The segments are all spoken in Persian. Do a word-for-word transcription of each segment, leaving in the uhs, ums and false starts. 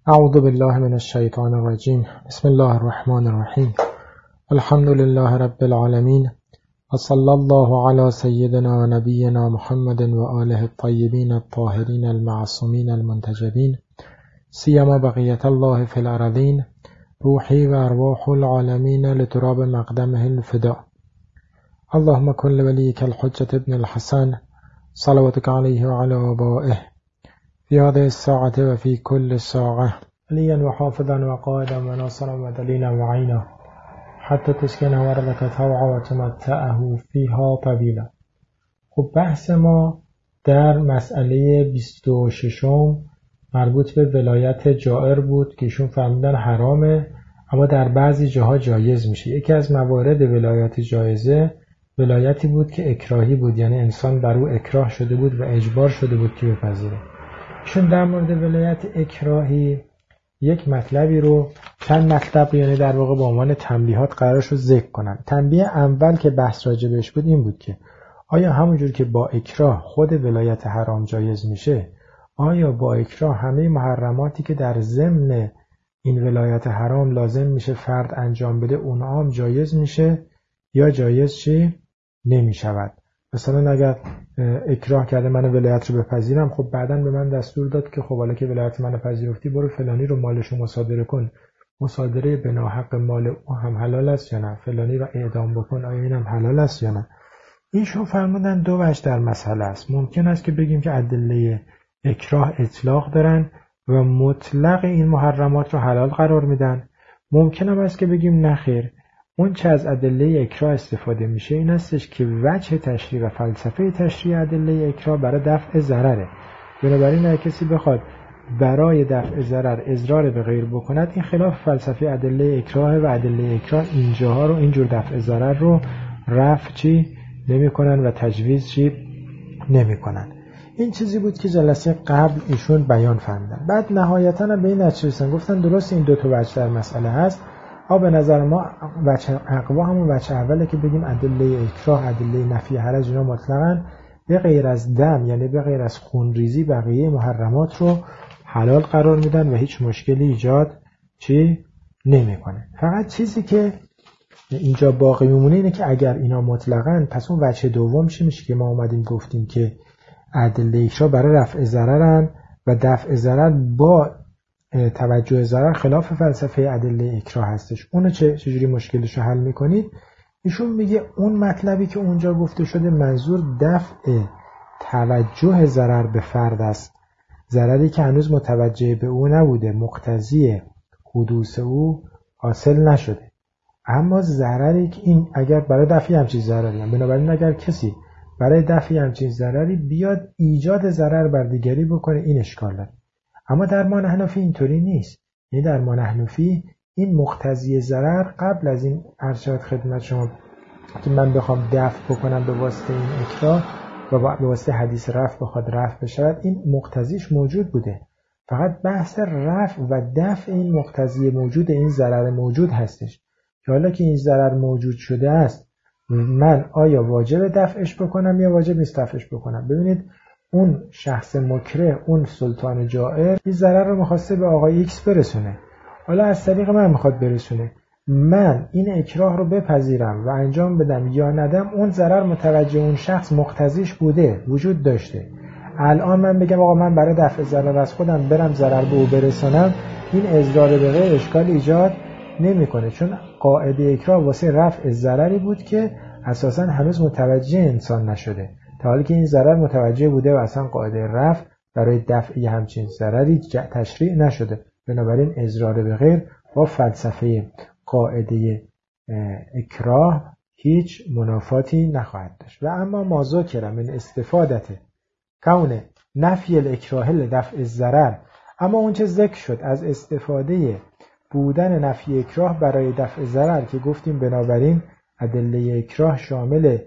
اعوذ بالله من الشیطان الرجیم. بسم الله الرحمن الرحیم. الحمد لله رب العالمین و صلی الله علی سیدنا و نبینا محمد و آله الطیبین الطاهرین المعصومین المنتجبین سیما بقیت الله فی الارضین روحی و ارواح العالمین لتراب مقدمه الفداء. اللهم کن لولیک الحجة ابن الحسن صلواتك علیه و علی آبائه فی هذه الساعة و فی کل ساعة علیا و حافظا و قائدا و ناصرا و دلیلا و عینا حتی تسکنه وربک طوعا و تمتعه فیها طویلا. خب بحث ما در مسئله بیست و ششم مربوط به ولایت جائر بود که ایشون فرمودن حرامه اما در بعضی جاها جایز میشه. یکی از موارد ولایت جایزه ولایتی بود که اکراهی بود، یعنی انسان بر او اکراه شده بود و اجبار شده بود که بپذیره. چون در مورد ولایت اکراهی یک مطلبی رو چند مطلب یعنی در واقع به عنوان تنبیهات قرارش رو ذکر کنم. تنبیه اول که بحث راجع بهش بود این بود که آیا همونجور که با اکراه خود ولایت حرام جایز میشه، آیا با اکراه همه محرماتی که در ضمن این ولایت حرام لازم میشه فرد انجام بده اونها هم جایز میشه یا جایز چی نمیشود؟ مثلا اگر اکراه کرده من ولایت رو بپذیرم، خب بعداً به من دستور داد که خب حالا که ولایت من پذیرفتی برو فلانی رو مالش رو مصادره کن، مصادره به ناحق مال او هم حلال است یا نه؟ فلانی رو اعدام بکن، آیا این هم حلال است یا نه؟ ایشون فرمودن دو وجه در مسئله است. ممکن است که بگیم که ادله اکراه اطلاق دارن و مطلق این محرمات رو حلال قرار میدن. ممکن هم است که بگیم نخیر، اون چه از ادله اکراه استفاده میشه این هستش که وجه تشریع و فلسفه تشریع ادله اکراه برای دفع ضرره. بنابراین اگه کسی بخواد برای دفع ضرر اضرار به غیر بکند، این خلاف فلسفه ادله اکراه و ادله اکراه اینجاها رو اینجور دفع ضرر رو رفع چی نمیکنن و تجویز چی نمیکنن. این چیزی بود که جلسه قبل ایشون بیان فرمودن. بعد نهایتاً به این نتیجه رسیدن، گفتن درست این دو تا وجه در مسئله هست. ها به نظر ما وجه اقوا همون وجه اوله که بگیم ادله اکراه، ادله نفی حرج اینا مطلقاً به غیر از دم یعنی به غیر از خونریزی بقیه محرمات رو حلال قرار میدن و هیچ مشکلی ایجاد چی نمیکنه. فقط چیزی که اینجا باقی میمونه اینه که اگر اینا مطلقاً، پس اون وجه دوم چی میشه که ما اومدیم گفتیم که ادله اکراه برای رفع ضررن و دفع ضرر با توجه ضرر خلاف فلسفه ادله اکراه هستش. اونو چه چجوری مشکلش رو حل میکنید؟ ایشون میگه اون مطلبی که اونجا گفته شده منظور دفع توجه ضرر به فرد است، ضرری که هنوز متوجه به او نبوده، مقتضی حدوث او حاصل نشده، اما ضرری که این اگر برای دفع همچین ضرری هم، بنابراین اگر کسی برای دفع همچین ضرری بیاد ایجاد ضرر بر دیگری بکنه این اشکال داره. اما در ما حنفی اینطوری نیست. یعنی در ما حنفی این مقتضی ضرر قبل از این ارشاد خدمت شما که من بخوام دفع بکنم به واسطه این اکراه و به واسطه حدیث رفع بخواد رفع بشود، این مقتضیش موجود بوده. فقط بحث رفع و دفع این مقتضی موجود این ضرر موجود هستش که حالا که این ضرر موجود شده است من آیا واجب دفعش بکنم یا واجب نیست دفعش بکنم؟ ببینید اون شخص مکره، اون سلطان جائر این ضرر رو می‌خواسته به آقای ایکس برسونه، حالا از طریق من میخواد برسونه. من این اکراه رو بپذیرم و انجام بدم یا ندم، اون ضرر متوجه اون شخص مقتضیش بوده، وجود داشته. الان من بگم آقا من برای دفع ضرر از خودم برم ضرر به او برسونم، این اضرار به غیر اشکال ایجاد نمیکنه، چون قاعده اکراه واسه رفع ضرری بود که اساساً هنوز متوجه انسان نشده، تا حالی که این ضرر متوجه بوده و اصلا قاعده رفع برای دفع همچین ضرری تشریع نشده. بنابراین اضرار به غیر با فلسفه قاعده اکراه هیچ منافاتی نخواهد داشت. و اما ما ذکر من استفادت کون نفی الاکراه لدفع الضرر، اما اون چه ذکر شد از استفاده بودن نفی اکراه برای دفع ضرر که گفتیم بنابراین ادله اکراه شامل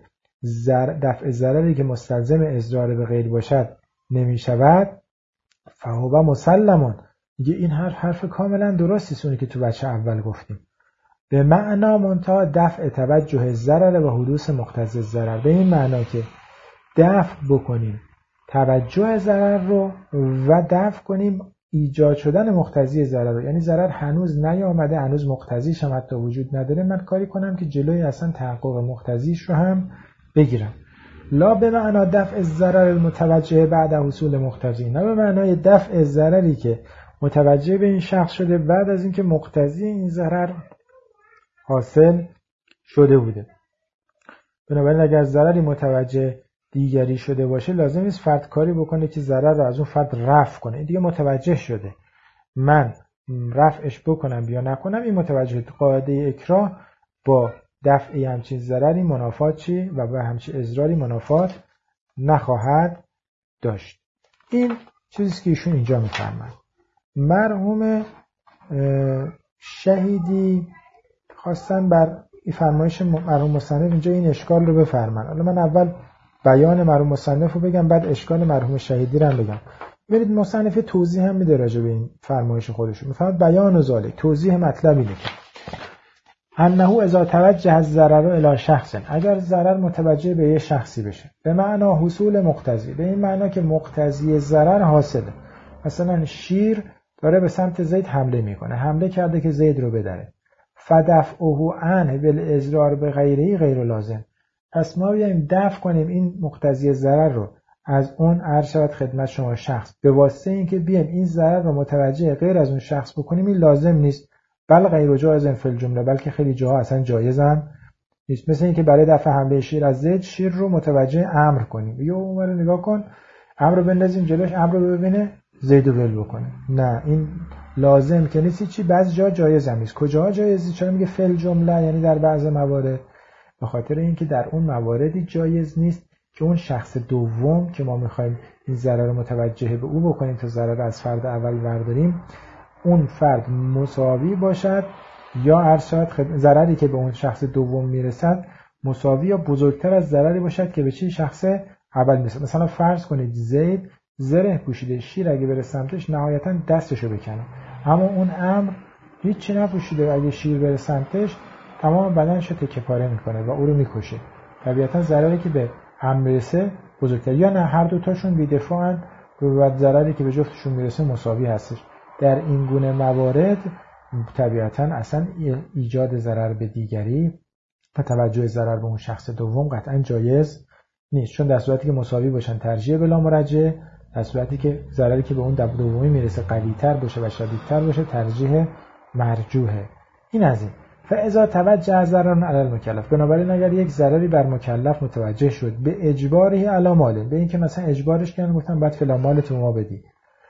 دفع ضرری که مستلزم اضرار به غیر باشد نمی شود، فهو مسلمون. میگه این حرف حرف کاملا درستی است اونی که تو بچه اول گفتیم، به معنا منتها دفع توجه ضرر و حدوث مقتضی ضرر، به این معنا که دفع بکنیم توجه ضرر رو و دفع کنیم ایجاد شدن مقتضی ضرر رو، یعنی ضرر هنوز نیامده، هنوز مقتضیش هم حتی وجود نداره، من کاری کنم که جلوی اصلا تحقق مقتضیش رو هم بگیرم. لا به معنا دفع ضرر المتوجه بعد حصول مقتضی، نه به معنای دفع ضرری که متوجه به این شخص شده بعد از اینکه مقتضی این ضرر حاصل شده بوده. بنابراین اگر ضرری متوجه دیگری شده باشه لازم نیست فرد کاری بکنه که ضرر رو از اون فرد رفع کنه. این دیگه متوجه شده، من رفعش بکنم یا نکنم این متوجه. قاعده اکراه با دفع همچین ضرری منافات چی و با همچین اضراری منافات نخواهد داشت. این چیزی که ایشون اینجا میفرماید. مرحوم شهیدی خواستن بر این فرمایش مرحوم مصنف اینجا این اشکال رو بفرمایند. حالا من اول بیان مرحوم مصنف رو بگم، بعد اشکال مرحوم شهیدی رو هم بگم. برید مصنف توضیح هم میده راجع به این فرمایش خودشون. میفرماید بیان و ذالک، توضیح مطلب اینه که انه اذا توجه الضرر الی شخص، اگر ضرر متوجه به یه شخصی بشه، به معنا حصول مقتضی، به این معنا که مقتضی ضرر حاصله. مثلا شیر داره به سمت زید حمله میکنه، حمله کرده که زید رو بدره، فدفعه عنه بالاضرار به غیره غیر لازم، پس ما بیایم دفع کنیم این مقتضی ضرر رو از اون عرض شود خدمت شما شخص، به واسطه اینکه بیایم این ضرر رو متوجه غیر از اون شخص بکنیم این لازم نیست، بل غیر جایز فی الجمله، بلکه خیلی جاها اصلا جایز هم نیست. مثل اینکه برای دفع حمله شیر از زید شیر رو متوجه امر کنیم، یا اون رو نگاه کن امر رو بندازیم جلوش، امر رو ببینه زید رو ول بکنه، نه این لازم که نیست. چی بعضی جا جایز هم نیست. کجاها جایزی؟ چرا میگه فی الجمله؟ یعنی در بعض موارد، به خاطر اینکه در اون مواردی جایز نیست که اون شخص دوم که ما میخوایم این ضرر رو متوجه به او بکنیم تا ضرر از فرد اول برداریم، اون فرد مساوی باشد یا عرض شود ضرری که به اون شخص دوم میرسد مساوی یا بزرگتر از ضرری باشد که به چی شخص اول میرسد. مثلا فرض کنید زید زره پوشیده، شیر اگه بره سمتش نهایتا دستشو بکنه، اما اون امر هیچی نپوشیده، اگه شیر بره سمتش تمام بدنشو تکه پاره میکنه و او رو میکشه. طبیعتا ضرری که به هم میرسه بزرگتر، یا نه هر دوتاشون بی‌دفاعن و ضرری که به جفتشون میرسه مساوی هستش. در این گونه موارد طبیعتا اصلا ایجاد ضرر به دیگری و توجه ضرر به اون شخص دوم قطعا جایز نیست، چون در صورتی که مساوی باشن ترجیح بلا مرجع، در صورتی که ضرری که به اون دومی میرسه قوی‌تر باشه و شدیدتر باشه ترجیح مرجوحه. این از این. فاذا توجه ضرر علی المکلف، بنابراین اگر یک ضرری بر مکلف متوجه شد به اجباره علی مال، به اینکه مثلا اجبارش کردن گفتن بعد فلان مال تو ما بدی،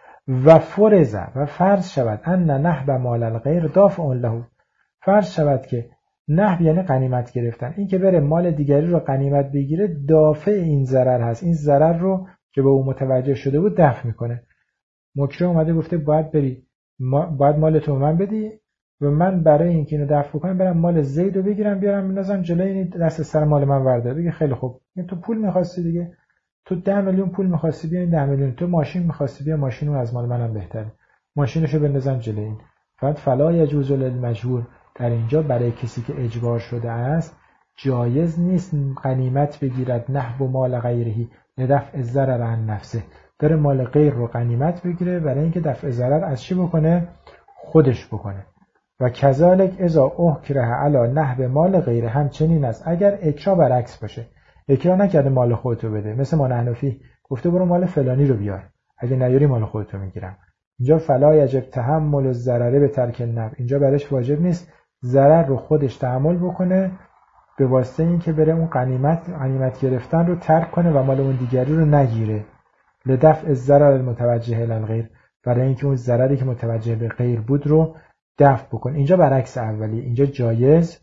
و فرض و فرض شود ان نهب مال الغیر دافع له، فرض شود که نهب یعنی غنیمت گرفتن، این که بره مال دیگری رو غنیمت بگیره دافع این ضرر هست، این ضرر رو که به او متوجه شده بود دفع میکنه. مکره اومده گفته باید بری ما باید مال تو من بدی و من برای اینکه اینو دفع کنم برم مال زید رو بگیرم بیارم بندازم جلوی این دست سر مال من وردار. بگه خیلی خوب، تو پول می‌خواستی دیگه، تو ده میلیون پول می‌خواستی بیا این ده میلیون، تو ماشین می‌خواستی بیا ماشین رو از مال منم بهتره، ماشینشو بندازم جلوی این. فقط فلا یجوز للمجبور، در اینجا برای کسی که اجبار شده است جایز نیست غنیمت بگیرد نهب مال غیرهی لدفع الضرر عن نفسه، بره مال غیر رو غنیمت بگیره برای اینکه دفع ضرر از چی بکنه؟ خودش بکنه. و کذالک اذا اکره علی نهب مال غیره، همچنین است اگر اکراه برعکس باشه، اکراه نکرده مال خودتو بده، مثل ما حنفی گفته برو مال فلانی رو بیار، اگه نیاری مال خودتو میگیرم. اینجا فلا یجب تحمل الضرر به ترک النهب، اینجا برش واجب نیست ضرر رو خودش تحمل بکنه به واسطه اینکه بره اون غنیمت غنیمت گرفتن رو ترک کنه و مال اون دیگری رو نگیره. لدفع الضرر المتوجه الی الغیر، برای اینکه اون ضرری که متوجه به غیر بود رو دفع بکن. اینجا برعکس اولی، اینجا جایز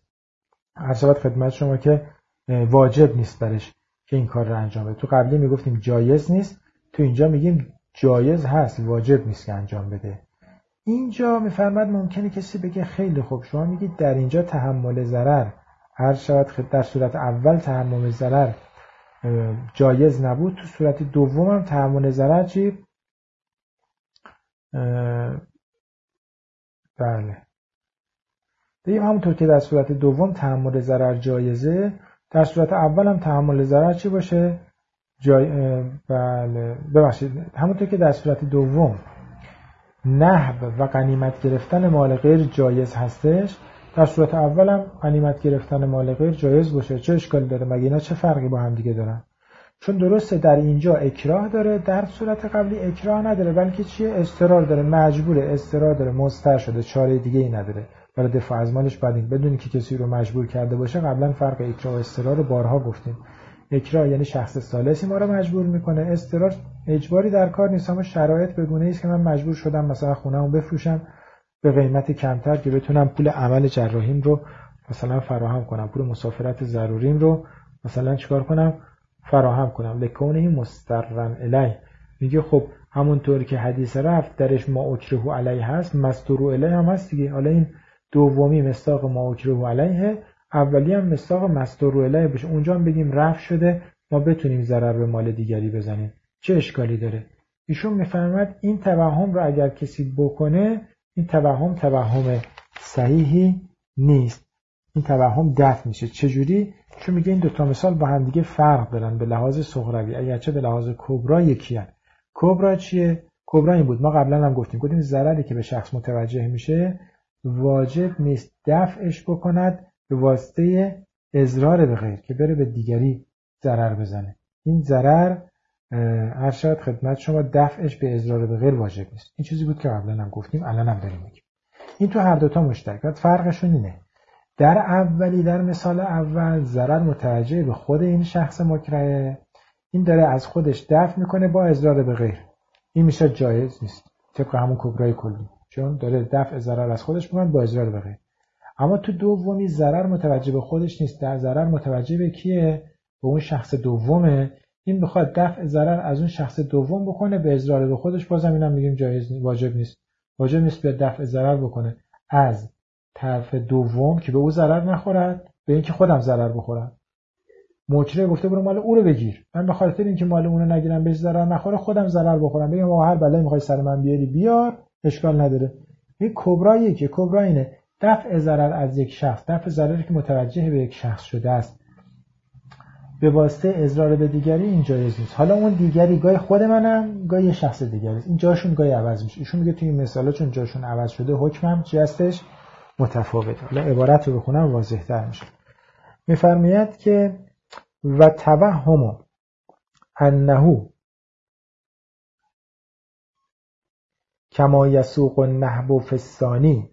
عرض خدمت شما که واجب نیست برش که این کار رو انجام بده. تو قبلی میگفتیم جایز نیست، تو اینجا میگیم جایز هست واجب نیست که انجام بده. اینجا میفرماد ممکنه کسی بگه خیلی خوب شما میگید در اینجا تحمل ضرر هر شود در صورت اول تحمل ضرر جایز نبود، تو صورت دوم هم تحمل ضرر چی؟ بله بگیم همونطور که در صورت دوم تحمل ضرر جایزه، در صورت اول هم تحمل ضرر چی باشه؟ جای... بله ببخشید همونطور که در صورت دوم نهب و غنیمت گرفتن مال غیر جایز هستش، در صورت اول هم غنیمت گرفتن مال غیر جایز باشه. چه اشکالی داره؟ مگه اینا چه فرقی با هم دیگه دارن؟ چون درسته در اینجا اکراه داره، در صورت قبلی اکراه نداره، بلکه چیه؟ اضطرار داره، مجبوره، اضطرار داره، مضطر شده، چاره دیگه ای نداره برای دفاع از مالش. بعد بدونی که کسی رو مجبور کرده باشه. قبلا فرق اکراه و اضطرار رو بارها گفتیم. اکراه یعنی شخص ثالثی ما رو مجبور میکنه، اضطرار اجباری در کار نیست، اما شرایط به گونه‌ای است که من مجبور شدم مثلا خونه‌مو بفروشم به قیمت کمتر که بتونم پول عمل جراحیم رو مثلا فراهم کنم، پول مسافرت ضروریم رو مثلا چیکار کنم؟ فراهم کنم. لکونه مسترن الیه. میگه خب همونطور که حدیث رفت درش ما اکره علیه هست، مستور الیه هم هست دیگه. حالا این دومی مصداق ما اکره علیه، اولی هم مصداق مستور الیه بشه. اونجا هم بگیم رفع شده، ما بتونیم ضرر به مال دیگری بزنیم. چه اشکالی داره؟ ایشون میفهمد این توهم رو اگر کسی بکنه، این توهم توهم صحیحی نیست. این توهم دفع میشه. چجوری؟ چون میگه این دو تا مثال با هم دیگه فرق دارن به لحاظ صغروی، اگرچه به لحاظ کبرا یکی هست. کبرا چیه؟ کبرا این بود، ما قبلا هم گفتیم گفتیم ضرری که به شخص متوجه میشه واجب نیست دفعش بکند به واسطه اضرار به غیر، که بره به دیگری ضرر بزنه. این ضرر هر شاید خدمت شما دفعش به اضرار به غیر واجب نیست. این چیزی بود که قبلا هم گفتیم، الان هم داریم میگیم. این تو هر دوتا مشترکات. فرقشون اینه، در اولی در مثال اول ضرر متوجه به خود این شخص مکره، این داره از خودش دفع میکنه با اضرار به غیر، این میشه جایز نیست طبق همون کبرای کلی، چون داره دفع ضرر از خودش میکنه با اضرار به غیر. اما تو دومی ضرر متوجه به خودش نیست، در ضرر متوجه به کیه؟ به اون شخص دومه. این بخواد دفع ضرر از اون شخص دوم بکنه به اضرار به خودش، بازم اینم میگیم جایز نیست، واجب نیست. واجب نیست به دفع ضرر بکنه از طرف دوم که به او ضرر نخورد، به اینکه خودم ضرر بخورم. مکره گفته برو مال او رو بگیر، من به خاطر اینکه مال اون رو نگیرم بهش ضرر نخوره خودم ضرر بخورم، بگم آقا هر بلایی میخوای سر من بیاری بیار، اشکال نداره. این کبراییه که کبرا اینه دفع ضرر از یک شخص، دفع ضرری که متوجه به یک شخص شده است به واسطه اضرار به دیگری، این جایز نیست. حالا اون دیگری گاهی خود منم گاهی شخص دیگری است، این جاشون گاهی عوض میشه. ایشون میگه توی این مثالا چون جاشون عوض شده حکمم چی هستش؟ متفاوته. حالا عبارت رو بخونم واضح‌تر میشه. میفرماید که و توهم انه کما یسوق النهب فی الثانی،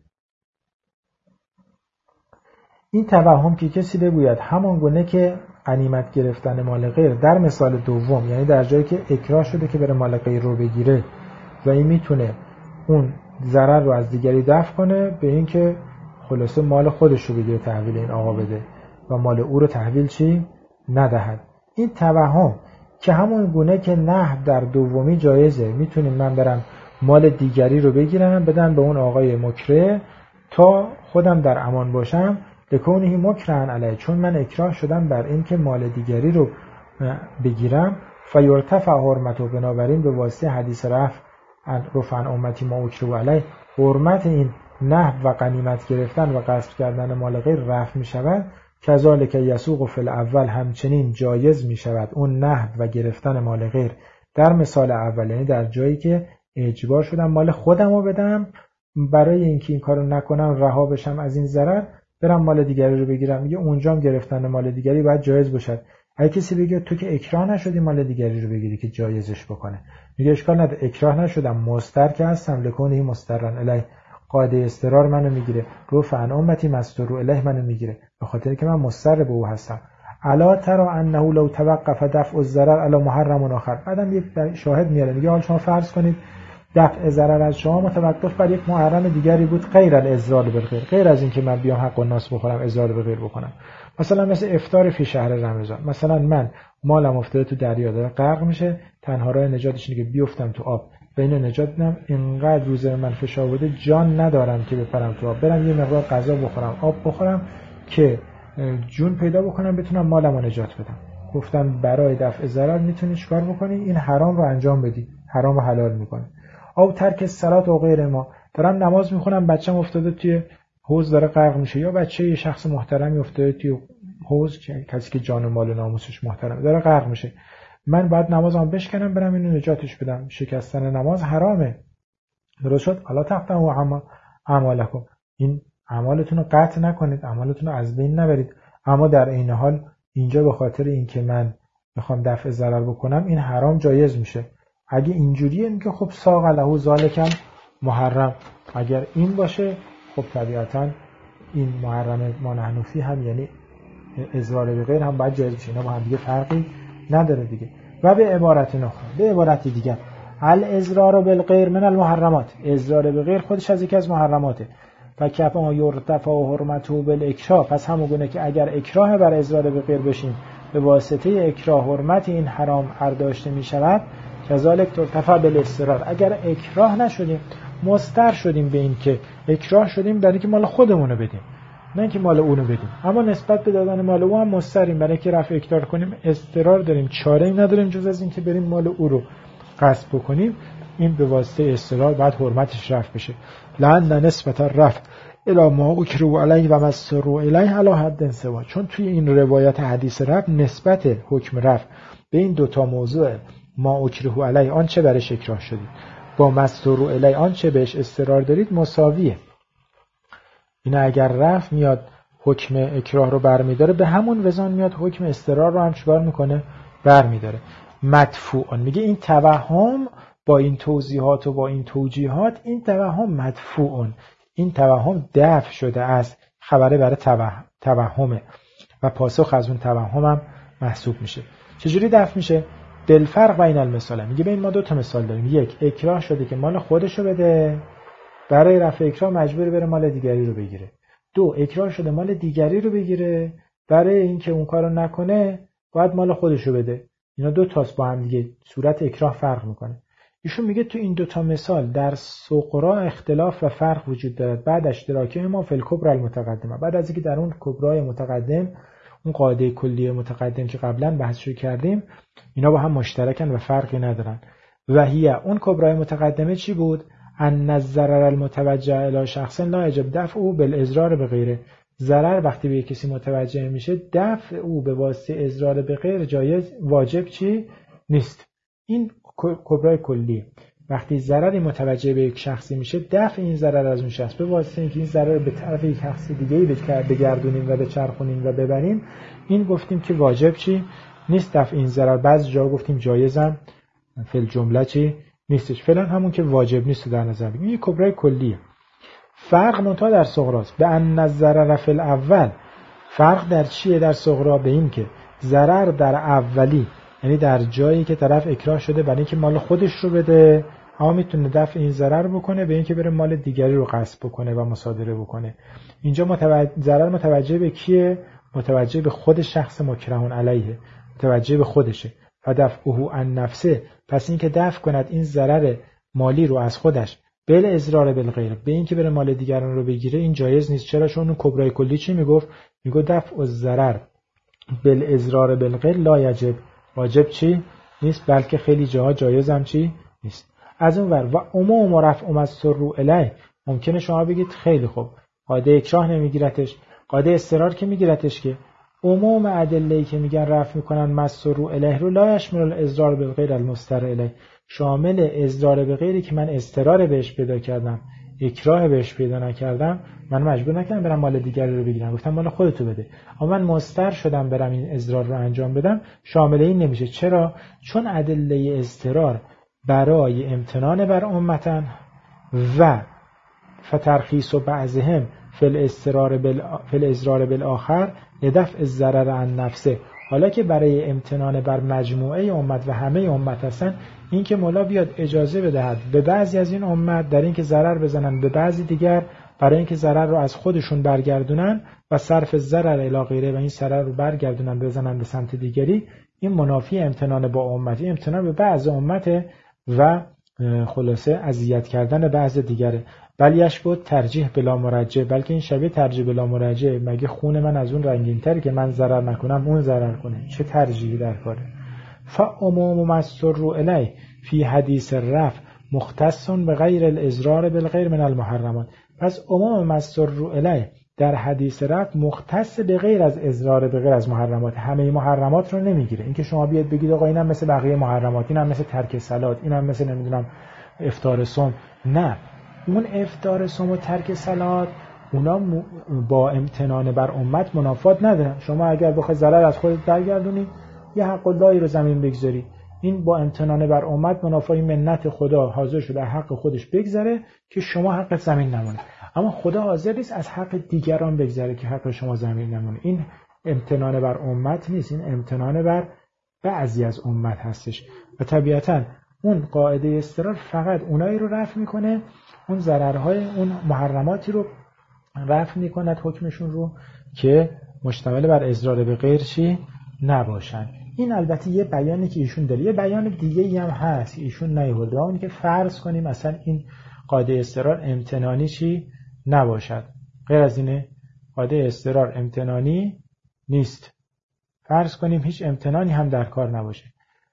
این توهم که کسی بگوید همان گونه که غنیمت گرفتن مال غیر در مثال دوم، یعنی در جایی که اکراه شده که بره مال غیر رو بگیره و این میتونه اون ضرر رو از دیگری دفع کنه به این که خلاصه مال خودش رو بگیره تحویل این آقا بده و مال او رو تحویل چی؟ ندهد. این توهم که همون گونه که نهب در دومی جایزه، میتونیم من برم مال دیگری رو بگیرم بدم به اون آقای مکره تا خودم در امان باشم، لکونه مکرهن علیه، چون من اکراه شدم بر این که مال دیگری رو بگیرم، فیرتفع حرمته، بنابراین به واسطه حدیث رفع رفعن امتی ما اکره علیه حرمت این نهب و غنیمت گرفتن و غصب کردن مال غیر رفع می شود. کذالک یسوق فی الاول، همچنین جایز می شود اون نهب و گرفتن مال غیر در مثال اول، یعنی در جایی که اجبار شدم مال خودم رو بدم برای اینکه این کارو نکنم رها بشم از این ضرر، برم مال دیگری رو بگیرم. میگه اونجام گرفتن مال دیگری باید جایز باشد. اگه کسی بگه تو که اکراه نشدی مال دیگری رو بگیری که جایزش بکنه، میگه اشکال نداره، اکراه نشدم، مستر که هستم، لکونه مسترن الیه، قاعده استرار منو میگیره، رفع عن امتی مستور الیه منو میگیره، به خاطر که من مستر به او هستم. الا ترى انه لو توقف دفع الضرر علی محرم آخر. بعدم یک شاهد میاره، میگه حالا شما فرض کنید دفع ضرر از شما متوقف بر یک محرم دیگری بود غیر الاضرار بالغیر، غیر از این که من بیام حق الناس بخورم اضرار به غیر بکنم، مثلا مثل افطار فی شهر رمضان، مثلا من مالم افتاده تو دریا داره غرق میشه، تنها راه نجاتش اینه که بیفتم تو آب و اینو نجات بدم، اینقدر روزه من فشار بوده جان ندارم که بپرم تو آب، برم یه مقدار غذا بخورم آب بخورم که جون پیدا بکنم بتونم مالمو نجات بدم. گفتم برای دفع ضرر میتونی چیکار بکنی؟ این حرام رو انجام بدی، حرام رو حلال میکنی. او ترک صلات و غیر ما، دارم نماز میخونم بچه‌م افتاده توی حوض داره غرق میشه، یا بچه یه شخص محترمی افتاده توی حوض، کسی که جان و مال و ناموسش محترمه داره غرق میشه، من باید نمازم بشکنم برم اینو نجاتش بدم. شکستن نماز حرامه. درست شد؟ حالا تقطعوا اعمالکم، این اعمالتون رو قطع نکنید، اعمالتون رو از بین نبرید، اما در این حال اینجا به خاطر اینکه من میخوام دفع ضرر بکنم این حرام جایز میشه. اگه اینجوریه میگه خب ساق له ذالکم محرم، اگر این باشه خب طبیعتا این محرم ما نحن فیه هم یعنی اضرار به غیر هم باید جایز بشه، اینا با هم دیگه فرقی نداره دیگه. و به عبارت نخبه، به عبارت دیگر الاضرار بالغیر من المحرمات، اضرار به غیر خودش از یکی از محرماته. فکفا یرتفع حرمته بالاکراه، پس همون گونه که اگر اکراه بر اضرار به غیر بشیم به واسطه اکراه حرمت این حرام برداشته می شود، کذالک ترتفع بالاضطرار، اگر اکراه نشدیم مضطر شدیم به این که اکراه شدیم برای اینکه مال خودمونو بدیم نه اینکه مال اونو بدیم، اما نسبت به دادن مال او هم مضطریم برای اینکه رفع اکراه کنیم، اضطرار داریم، چاره‌ای نداریم جز از اینکه بریم مال او رو غصب بکنیم، این به واسطه اضطرار بعد حرمتش رفع بشه. لأن نسبت الرفع الی ما اکرهوا علیه و ما اضطروا الیه علی حد سوا، چون توی این روایت حدیث رفع نسبت حکم رفع به این دوتا موضوع ما اکرهوا علیه آنچه برش اکراه شدید با ما اضطروا الیه آنچه بهش اضطرار دارید مساویه. این اگر رفع میاد حکم اکراه رو برمیداره، به همون وزن میاد حکم اضطرار رو هم چیکار میکنه؟ برمیداره. مدفوعان میگه این توهم با این توضیحات و با این توجیهات این توهم مدفوعان، این توهم دفع شده از خبره برای توهمه و پاسخ از اون توهم هم محسوب میشه. چجوری دفع میشه؟ دلفرق بین المثال، میگه ببین ما دو تا مثال داریم، یک اکراه شده که مال خودشو بده، برای رفع اکراه مجبور بره مال دیگری رو بگیره. دو اکراه شده مال دیگری رو بگیره، برای اینکه اون کارو نکنه باید مال خودشو بده. اینا دو تاست با هم دیگه، صورت اکراه فرق میکنه. ایشون میگه تو این دو تا مثال در سغرا اختلاف و فرق وجود دارد بعد اشتراک ما فی الکبرى المتقدمه، بعد از اینکه در اون کبرای متقدم، اون قاعده کلیه متقدم که قبلا بحثش کردیم، اینا با هم مشترکن و فرقی ندارن. و هی اون کبرای متقدمه چی بود؟ ان الضرر المتوجه الی شخص لا یجب دفعه بالاضرار بغیره، ضرر وقتی به کسی متوجه میشه دفع او به واسطه اضرار به غیر جایز واجب چی نیست. این کبرای کلی، وقتی ضرری متوجه به یک شخصی میشه دفع این ضرر از اون شخص به واسطه اینکه این ضرر به طرف یک شخص دیگه‌ای بگردونیم و بچرخونیم و ببریم، این گفتیم که واجب چی نیست دفع این ضرر. بعضی جا گفتیم جایزم، فی الجمله چی نیستش، فعلا همون که واجب نیست در نظر بگیریم. این کبرای کلیه. فرق منتها در صغراست. به ان الضرر فی الاول، فرق در چیه در صغرا؟ به این که ضرر در اولی، یعنی در جایی که طرف اکراه شده برای اینکه مال خودش رو بده، اما میتونه دفع این ضرر بکنه به اینکه بره مال دیگری رو غصب بکنه و مصادره بکنه. اینجا متوجه ضرر متوجه به کیه؟ متوجه به خود شخص مکرهون علیه، متوجه به خودشه. و دفعه عن نفسه، پس اینکه دفع کند این ضرر مالی رو از خودش بل اضرار بالغیر، به اینکه بره مال دیگران رو بگیره، این جایز نیست. چرا؟ چون اون کبرای کلی چی میگفت؟ میگفت دفع الضرر بل اضرار بالغیر لا یجب، واجب چی نیست، بلکه خیلی جاها جایز هم چی نیست. از اون ور و عموم رفع مضطر الیه، ممکنه شما بگید خیلی خوب قاعده اکراه نمیگیرتش، قاعده اضطرار که میگیرتش، که عموم ادله‌ای که میگن رفع میکنن مضطر الیه رو لا یشمل الاضرار بالغیر المضطر الیه، شامل اضرار به غیری که من اضطرار بهش پیدا کردم، اکراه بهش پیدا نکردم، من مجبور نکردم برم مال دیگری رو بگیرم، گفتم مال خودتو بده، اما من مضطر شدم برم این اضرار رو انجام بدم، شامل این نمیشه. چرا؟ چون ادله اضطرار برای امتنان بر امتن و فترخیص و بعضهم فی الاضرار بال فی الاضرار بالاخر لدفع الضرر عن نفسه، حالا که برای امتنان بر مجموعه امت و همه امت هستن، این که مولا بیاد اجازه بدهد به بعضی از این امت در اینکه ضرر بزنن به بعضی دیگر، برای اینکه ضرر رو از خودشون برگردونن و صرف ضرر الی غیره و این ضرر رو برگردونن بزنن به سمت دیگری، این منافی امتنان با امتی، امتنان به بعض امت و خلاصه اذیت کردن بعض دیگره. بلیش بود ترجیح بلا مرجع، بلکه این شبیه ترجیح بلا مرجع، مگه خون من از اون رنگین تره که من ضرر نکنم اون ضرر کنه، چه ترجیحی در کاره؟ فعموم مضطر الیه فی حدیث الرفع مختص بغیر الاضرار بالغیر من المحرمات، پس عموم مضطر الیه در حدیث رفع مختص به غیر از اضرار به غیر از محرمات، همه محرمات رو نمیگیره. اینکه شما بیاد بگید آقا اینم مثل بقیه محرمات، اینم مثل ترک صلات، اینم مثل نمیدونم افطار صوم. نه، اون افطار صوم و ترک صلات اونا با امتنان بر امت منافات ندارن. شما اگر بخوای ضرر از خودت برگردونی یه حق اللهی رو زمین بگذاری، این با امتنان بر امت منافات، منت خدا حاضر شده در حق خودش بگذره که شما حقت زمین نمونه، اما خدا حاضر نیست از حق دیگران بگذره که حق شما زمین نمونه. این امتنان بر امت نیست، این امتنان بر بعضی از امت هستش و طبیعتاً اون قاعده استقرار فقط اونایی رو رفع میکنه، اون ضررهای اون محرماتی رو رفع میکند حکمشون رو که مشتمل بر اضرار به غیر چی نباشن. این البته یه بیانی که ایشون داره. یه بیان دیگه‌ای هم هست ایشون نیورده، اون که فرض کنیم مثلا این قاعده استقرار امتنانی چی نباشد، غیر از اینه قاعده استقرار امتنانی نیست، فرض کنیم هیچ امتنانی هم در کار نباشه.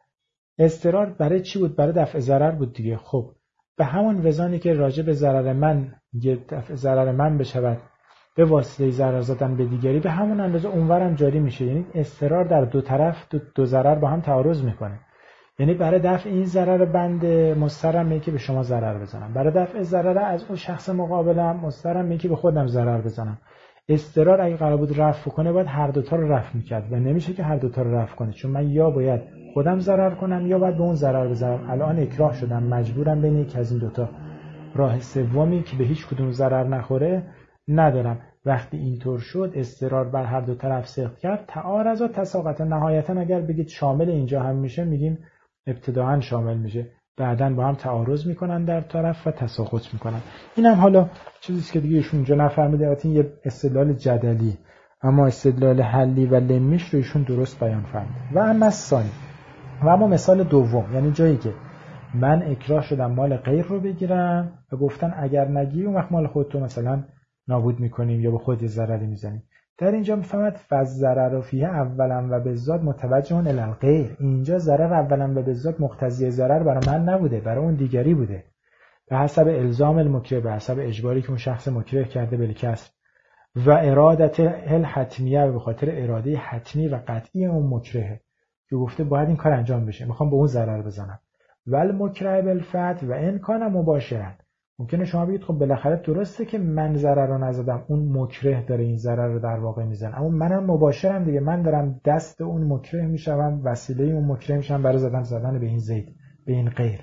استقرار برای چی بود؟ برای دفع ضرر بود دیگه. خب به همون وزانی که راجع به ضرر من یه دفع ضرر من بشود به واسطه ضرر زدن به دیگری، به همون اندازه اونورم جاری میشه. یعنی استقرار در دو طرف دو, دو ضرر با هم تعارض میکنه. یعنی برای دفع این ضرر بنده مسترمه که به شما ضرر بزنم، برای دفع ضرر از اون شخص مقابلم مسترمه که به خودم ضرر بزنم. استقرار اگه قرار بود رفع کنه باید هر دوتا رو رفع میکرد و نمیشه که هر دوتا رو رفع کنه، چون من یا باید خودم ضرر کنم یا باید به اون ضرر بزنم. الان اکراه شدم، مجبورم بین یک از این دوتا. راه سومی که به هیچ کدوم ضرر نخوره ندارم. وقتی اینطور شد استقرار بر هر دو طرف صدق کرد، تعارض و تساقط. نهایتا اگر بگید شامل اینجا هم میشه، میگیم ابتداعا شامل میشه، بعداً با هم تعارض میکنن در طرف و تساقط میکنن. این هم حالا چیزیست که دیگه ایشون اونجا نفهمیده، البته این یه استدلال جدلی، اما استدلال حلی و لمیش رو ایشون درست بیان فرمود. و اما ثانی، و اما مثال دوم، یعنی جایی که من اکراه شدم مال غیر رو بگیرم و گفتن اگر نگیری اون وقت مال خودتو مثلا نابود میکنیم یا به خود ضرری میزنیم. در اینجا میفهمد فز ضرر فیه اولا و بالذات متوجه اون الالغیر. اینجا ضرر اولا و بالذات مقتضی ضرر برای من نبوده، برای اون دیگری بوده، به حسب الزام المکره، به حسب اجباری که اون شخص مکره کرده بالکسب و ارادت الحتمیه، و به خاطر اراده حتمی و قطعی اون مکره که گفته باید این کار انجام بشه، میخوام به اون ضرر بزنم. ول مکره بالفتح و ان کان مباشرا. ممکنه شما بگید خب بالاخره درسته که من ضرر رو نزدم، اون مکره داره این ضرر رو در واقع میزنه، اما منم مباشرم دیگه، من دارم دست اون مکره میشم، وسیله اون مکره میشم برای زدن زدن به این زید، به این غیر.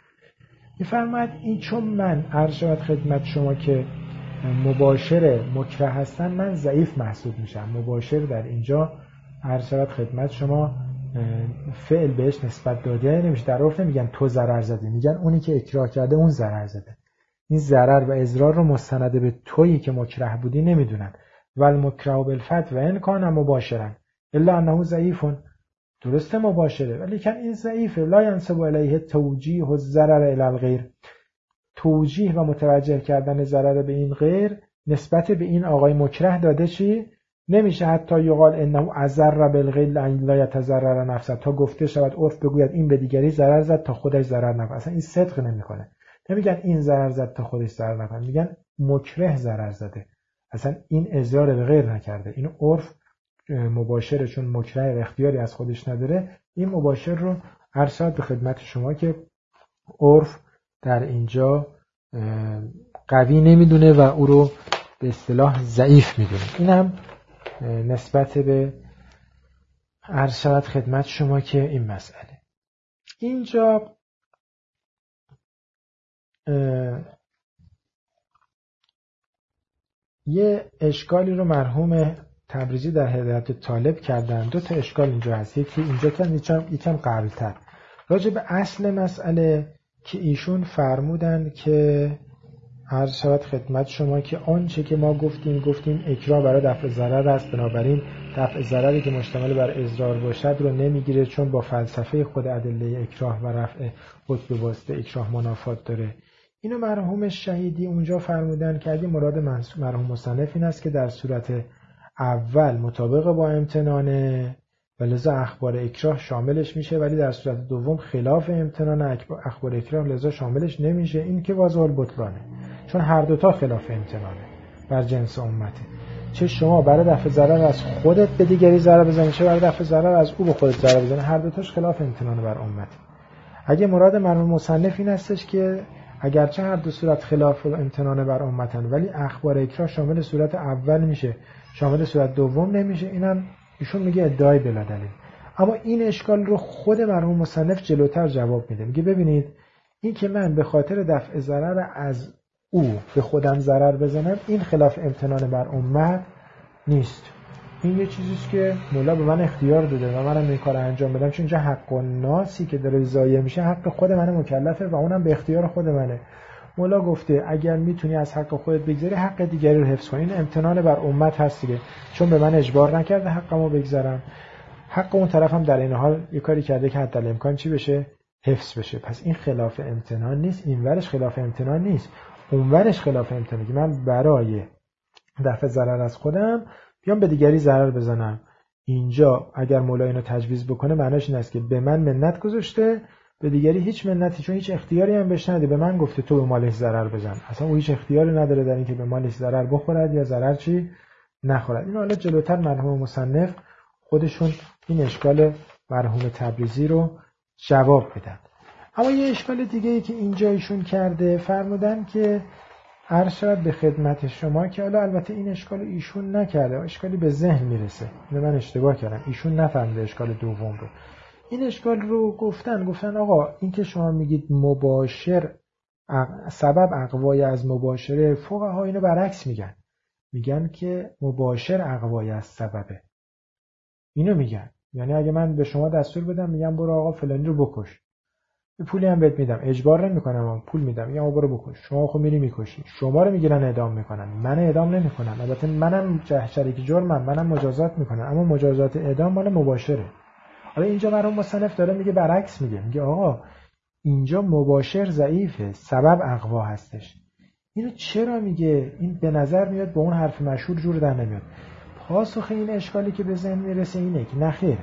میفرماید این چون من عرض شود خدمت شما که مباشر مکره هستن، من ضعیف محسوب میشم. مباشر در اینجا عرض شود خدمت شما فعل بهش نسبت داده نمیشه. در عرف نمیگن تو ضرر زدی، میگن اونی که اکراه کرده اون ضرر زده. این ضرر و اضرار رو مستند به تویی که مکره بودی نمیدونن. ول مکره بالفتح و ان کان مباشرا الا انه ضعیف. درسته مباشره ولی کن این ضعیفه. لا ینسب الیه توجیه الضرر الی الغیر. توجیه و متوجه کردن ضرر به این غیر نسبت به این آقای مکره داده چی نمیشه. حتی یقال انه اضر بالغیر لا یتضرر نفسه، تا گفته شود عرف بگوید این به دیگری ضرر زد تا خودش ضرر نکنه. اصلا این صدق نمیکنه. نمیگن این ضرر زد تا خودش ضرر نکنه، میگن مکره ضرر زده، اصلا این اضرار به غیر نکرده. این عرف مباشر چون مکره اختیاری از خودش نداره، این مباشر رو ارشاد به خدمت شما که عرف در اینجا قوی نمیدونه و او رو به اصطلاح ضعیف میدونه. این هم نسبت به ارشاد خدمت شما که این مسئله. اینجا یه اشکالی رو مرحوم تبریزی در هدایت طالب کردن. دو تا اشکال اینجا هست، یکی اینجا کم یکم یکم قبل‌تر راجع به اصل مسئله که ایشون فرمودن که عرض شود خدمت شما که آنچه که ما گفتیم گفتیم اکراه برای دفع ضرر است، بنابراین دفع ضرری که مشتمل بر اضرار باشد رو نمیگیره چون با فلسفه خود ادله اکراه و رفع خود به واسطه اکراه منافات داره. اینو مرحوم شهیدی اونجا فرمودن که اگه مراد مرحوم مصنف این است که در صورت اول مطابق با امتنانه و لذا اخبار اکراه شاملش میشه، ولی در صورت دوم خلاف امتنان اخبار اکراه لذا شاملش نمیشه، این که واضح البطلانه، چون هر دوتا خلاف امتنانه بر جنس امته. چه شما برای دفع ضرر از خودت به دیگری ضرر بزنی، چه برای دفع ضرر از او به خودت ضرر بزنی، هر دوتاش خلاف امتنانه بر امته. اگه مراد مرحوم مصنف این هستش که اگرچه هر دو صورت خلاف امتنان بر امتن ولی اخبار اکراه شامل صورت اول میشه شامل صورت دوم نمیشه، اینم ایشون میگه ادعای بلا دلیل. اما این اشکال رو خود مرحوم مصنف جلوتر جواب میده، میگه ببینید این که من به خاطر دفع ضرر از او به خودم ضرر بزنم این خلاف امتنان بر امت نیست، این یه چیزیست که مولا به من اختیار داده و منم این کار انجام بدم، چون اینجا حق الناسی که داره ضایع میشه حق خود منه مکلفه و اونم به اختیار خود منه. مولا گفته اگر میتونی از حق خودت بگذری حق دیگری رو حفظ کن، این امتنان بر امت هست دیگه، چون به من اجبار نکرده حقمو بگذرم، حق اون طرفم در این حال یه کاری کرده که حتی الامکان چی بشه؟ حفظ بشه. پس این خلاف امتنان نیست، این ورش خلاف امتنان نیست، اون ورش خلاف امتنانه که من برای دفع ضرر از خودم بیام به دیگری ضرر بزنم. اینجا اگر مولا اینو تجویز بکنه معناش این است که به من منت گذاشته، به دیگری هیچ منتی، چون هیچ اختیاری هم بهش نده، به من گفته تو به مالش ضرر بزن، اصلا او هیچ اختیاری نداره در اینکه به مالش ضرر بخورد یا ضرر چی نخورد. این حالا جلوتر مرحوم مصنف خودشون این اشکال مرحوم تبریزی رو جواب بدن. اما یه اشکال دیگه ای که اینجا ایشون کرده، فرمودن که عرض شد به خدمت شما که حالا البته این اشکال ایشون نکرده، اشکالی به ذهن میرسه، من اشتباه کردم، ایشون نفهمیده اشکال دوم رو. این اشکال رو گفتن گفتن آقا این که شما میگید مباشر سبب اقوای از مباشره، فقها اینو برعکس میگن، میگن که مباشر اقوای از سببه. اینو میگن یعنی اگه من به شما دستور بدم میگم برو آقا فلانی رو بکش، پولی هم بهت میدم، اجبار نمیکنم اما پول میدم، میگم برو بکش، شما خب میری میکشی، شما رو میگیرن اعدام میکنن، من اعدام نمیکنن، البته منم شریک جرمم، منم مجازات میکنم، اما مجازات اعدام مال مباشره. حالا اینجا مرحوم مصنف داره میگه برعکس، میگه میگه آقا اینجا مباشر ضعیفه، سبب اقوا هستش. اینو چرا میگه؟ این به نظر میاد با اون حرف مشهور جور در نمیاد. پاسخ این اشکالی که به ذهن میرسه اینه که نخیر،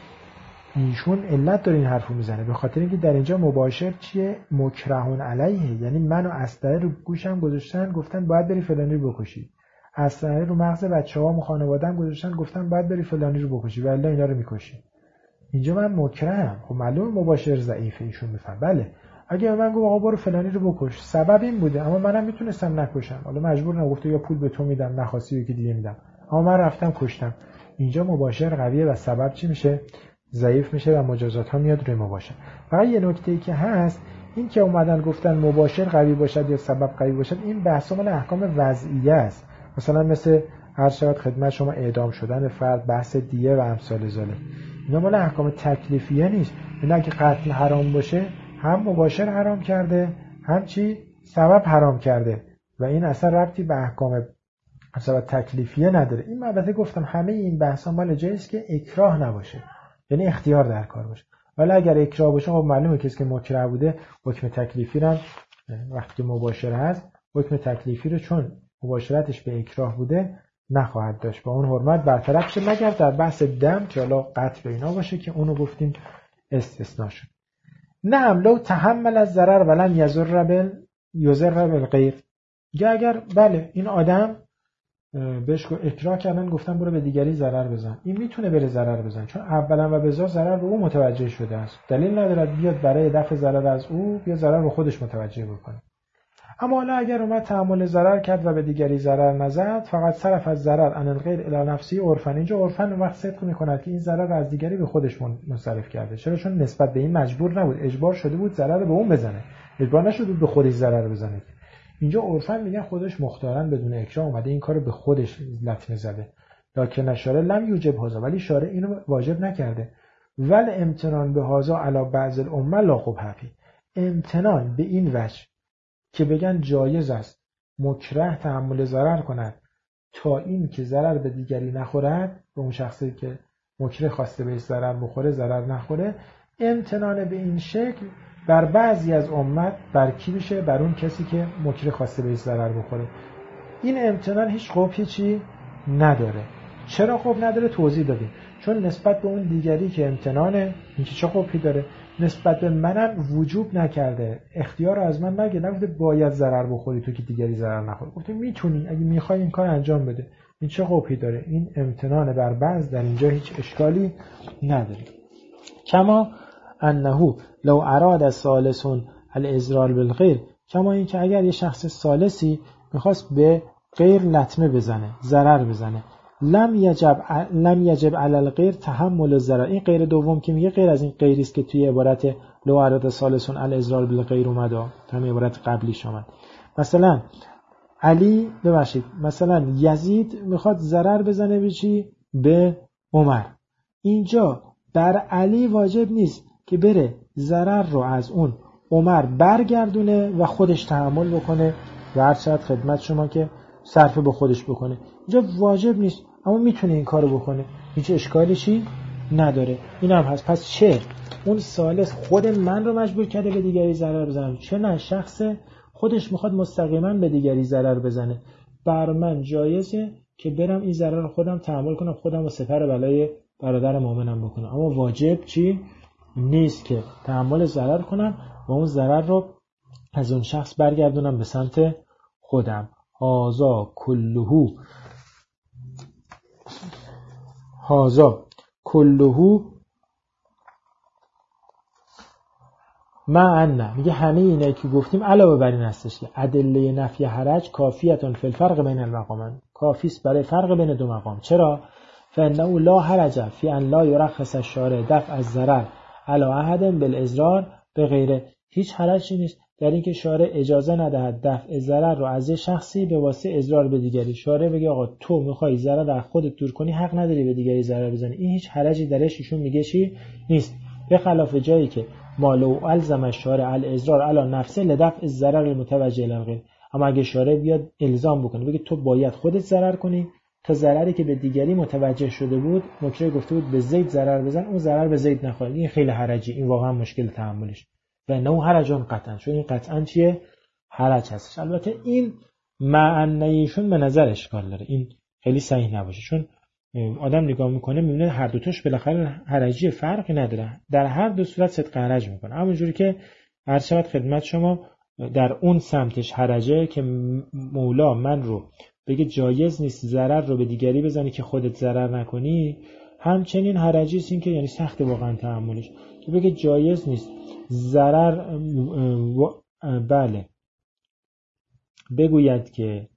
ایشون علت داره این حرفو میزنه، به خاطر اینکه در اینجا مباشر چیه؟ مکرهون علیه، یعنی منو اسلحه رو گوشم گذاشتن گفتن باید بری فلانی رو بکشی، اسلحه رو مغز بچه‌هام و خانواده‌ام گذاشتن گفتن باید بری فلانی رو بکشی و الا اینا رو میکشی. اینجا من مکرهم، خب معلومه مباشر ضعیفه، ایشون میفهم. بله اگه من گفتم آقا برو فلانی رو بکش، سبب این بوده، اما منم میتونستم نکشم، حالا مجبور نگفته یا پول به تو میدم نخواستی یکی دیگه میدم، اما من رفتم کشتم. اینجا مباشر قویه و سبب چی میشه؟ ضعیف میشه و مجازات ها میاد روی مباشر. فقط یه نکته ای که هست این که اومدن گفتن مباشر قوی باشد یا سبب قوی باشد، این بحث مال احکام وضعیه است. مثلا مثل هر شود خدمت شما اعدام شدن فرد، بحث دیه و امثال ذالک، اینا مال احکام تکلیفیه نیست. اینا اگه قتل حرام باشه هم مباشر حرام کرده هم چی؟ سبب حرام کرده و این اصلا ربطی به احکام مثلا تکلیفیه نداره. این البته گفتم همه این بحثا مال جایی است که اکراه نباشه، یعنی اختیار در کار باشه. ولی اگر اکراه باشه خب معلومه کسی که مکره بوده حکم تکلیفی رو وقتی که مباشر هست حکم تکلیفی رو چون مباشرتش به اکراه بوده نخواهد داشت، با اون حرمت برطرف شه، مگر در بحث دم که حالا قتل و اینا باشه که اونو گفتیم استثناء شد. نه لو تحمل از ضرر ولم یضر بال یضر بالغیر، اگر بله این آدم بهش اکراه کردن گفتن برو به دیگری ضرر بزن، این میتونه بره ضرر بزن چون اولا و بذار ضرر به او متوجه شده است، دلیل نداره بیاد برای دفع ضرر از او بیا ضرر به خودش متوجه بکنه. اما حالا اگر اومد تحمل ضرر کرد و به دیگری ضرر نزد، فقط صرف از ضرر عن الغیر الی نفسی عرفا، اینجا عرفا اون وقت صدق میکند که این ضرر از دیگری به خودش منصرف کرده. چرا؟ چون نسبت به این مجبور نبود، اجبار شده بود ضرر به اون بزنه، اجبار نشده بود به خودش ضرر بزنه. اینجا عرفا میگن خودش مختارن بدون اکراه اومده این کارو به خودش لطمه زده. لکن اشاره لم یوجب هذا، ولی شارع اینو واجب نکرده. ول امتنان به هذا علی بعض الامه لا خوب حفی، امتنان به این وجه که بگن جایز است مکره تحمل ضرر کند تا این که ضرر به دیگری نخورد، به اون شخصی که مکره خواسته بهش ضرر بخوره ضرر نخوره، امتنان به این شکل بر بعضی از امت بر کی میشه؟ بر اون کسی که مکره خواسته بهش ضرر بخوره. این امتنان هیچ قبحی چی نداره. چرا قبح نداره؟ توضیح دادیم. چون نسبت به اون دیگری که امتنانه، این که چه قبحی داره؟ نسبت به منم وجوب نکرده، اختیار از من نگه، نگفته باید ضرر بخوری تو که دیگری ضرر نخوری، گفته میتونی اگه میخوای این کار انجام بده. این چه قبحی داره؟ این امتنان بر بعض در اینجا هیچ اشکالی نداره. کما انه لو اراد ثالث الاضرار بالغیر، کما این که اگر یه شخص ثالثی میخواست به غیر لطمه بزنه، ضرر بزنه، لم یجب لم یجب علی الغیر تحمل الضرر. این غیر دوم که میگه غیر از این غیری است که توی عبارت لو اراد ثالث الاضرار بالغیر اومد، همین عبارت قبلیش اومد. مثلا علی ببخشید مثلا یزید میخواد ضرر بزنه به چی؟ به عمر. اینجا بر علی واجب نیست که بره ضرر رو از اون عمر برگردونه و خودش تحمل بکنه و هر چقدر خدمت شما که صرف به خودش بکنه. اینجا واجب نیست اما میتونه این کارو بکنه، هیچ اشکالی چی نداره. این هم هست. پس چه اون ثالث خود من رو مجبور کرده به دیگری ضرر بزنم، چه نه شخص خودش میخواد مستقیما به دیگری ضرر بزنه، بر من جایزه که برم این ضرر رو خودم تحمل کنم، خودم رو سپر بلای برادر مؤمنم بکنم. اما واجب چی نیست که تحمل ضرر کنم و اون ضرر رو از اون شخص برگردونم به سمت خودم. هازا کلهو هازا کلهو معنی، میگه همه اینایی که گفتیم علاوه بر این هستش که ادله نفی حرج کافیتون فی الفرق بین المقامین، کافی است برای فرق بین دو مقام. چرا؟ فانه لا حرج فی ان لا یرخص الشارع دفع الضرر علی احد بالاضرار بغیره. هیچ حرجی نیست در اینکه شارع اجازه ندهد دفع ضرر رو از شخصی به واسطه اضرار به دیگری. شارع بگه آقا تو میخوای ضرر از خودت دور کنی، حق نداری به دیگری ضرر بزنی. این هیچ حرجی درش ایشون میگه چی نیست، به خلاف جایی که مالو الزم الشارع الاضرار علی نفسه لدفع الضرر المتوجه الی الغیر. اما اگه شارع بیاد الزام بکنه بگه تو باید خودت ضرر کنی تا ضرری که به دیگری متوجه شده بود، مکره گفته بود به زید ضرر بزن، اون ضرر به زید نخوره، این خیلی حرجی، این واقعا مشکل تحملش و نه حرجان قطعا، چون این قطعا چیه حرج هستش. البته این معنیشون به نظر اشکال داره، این خیلی صحیح نباشه، چون آدم نگاه میکنه میبینه هر دو تاش بالاخره حرجی فرقی نداره، در هر دو صورت صدق حرج میکنه. همونجوری که هر شب خدمت شما در اون سمتش حرجه که مولا من رو بگه جایز نیست ضرر رو به دیگری بزنی که خودت ضرر نکنی، همچنین حرجی است این که یعنی سخت واقعا تحملش که بگه جایز نیست ضرر بله بگوید که